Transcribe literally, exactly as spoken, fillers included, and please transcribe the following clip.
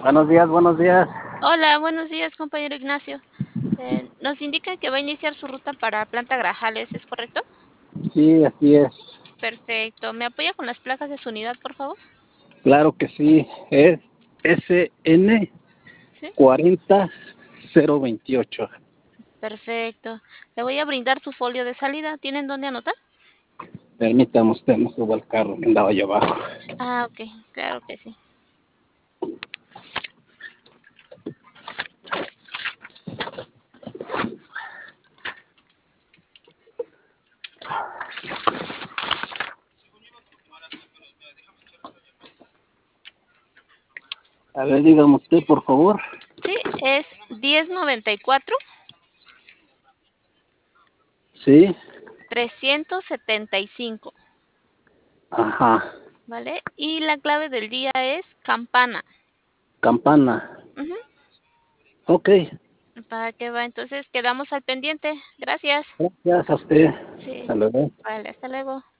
Buenos días, buenos días. Hola, buenos días, compañero Ignacio. Eh, nos indica que va a iniciar su ruta para Planta Grajales, ¿es correcto? Sí, así es. Perfecto. ¿Me apoya con las placas de su unidad, por favor? Claro que sí. Es S N Sí. cuarenta cero veintiocho. Perfecto. Le voy a brindar su folio de salida. ¿Tienen dónde anotar? Permítame usted, me subo al carro que andaba yo abajo. Ah, ok. Claro que sí. A ver, dígame usted, por favor. Sí, es diez noventa y cuatro Sí. trescientos setenta y cinco, Ajá. ¿vale? Y la clave del día es campana. Campana. Ujú. Ok. ¿Para qué va? Entonces quedamos al pendiente. Gracias. Gracias a usted. Sí. Hasta luego. Vale, hasta luego.